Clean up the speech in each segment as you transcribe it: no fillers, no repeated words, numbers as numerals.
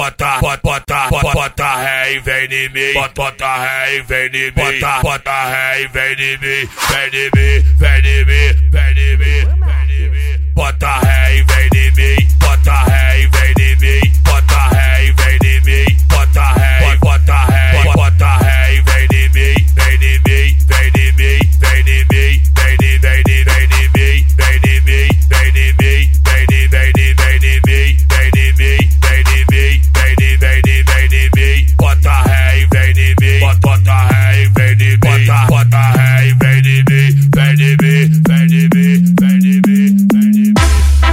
bota ré e vem em mim, bota ré e vem em mim, bota ré e vem em mim, vem em mim, vem em mim, vem em mim, vem em mim, bota ré e vem em mim, bota ré e vem em mim, bota ré e vem em mim, bota ré e vem em mim, vem em mim, vem em mim, vem em mim, vem em mim, vem em mim, vem em mim, vem em mim, vem em mim, vem em mim, vem em mim, bota ré e vem em mim, bota ré e vem em mim, bota ré e vem em mim, vem em mim, vem em mim, vem em mim, vem em mim.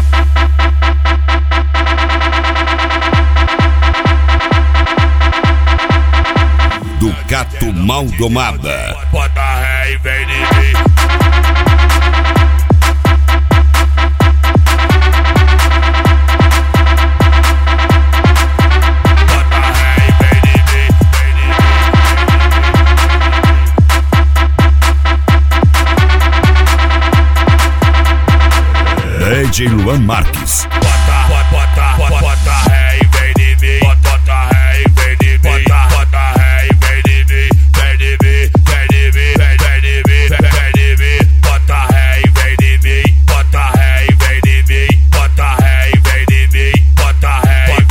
Do Gato Maldomada. Bota ré e vem em mim. DJ Luan Marques. Bota ré e vem em mim, bota ré e vem em mim, bota ré e vem em mim, vem em mim, vem em mim, vem em mim, vem em mim, bota ré e vem em mim, bota ré e vem em mim, bota ré e vem em mim, bota ré e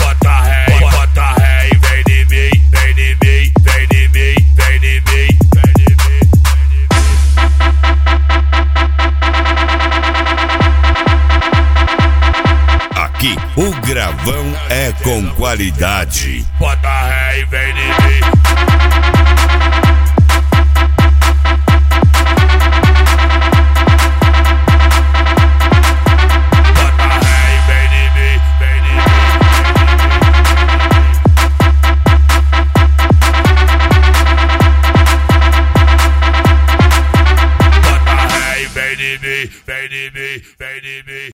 vem em mim, vem em mim, vem em mim, vem em mim, vem em mim. Aqui o gravão é com qualidade. Bota ré e vem em mim. Bota ré e vem em mim, vem em mim. Bota ré e vem em mim, vem em mim, vem em mim.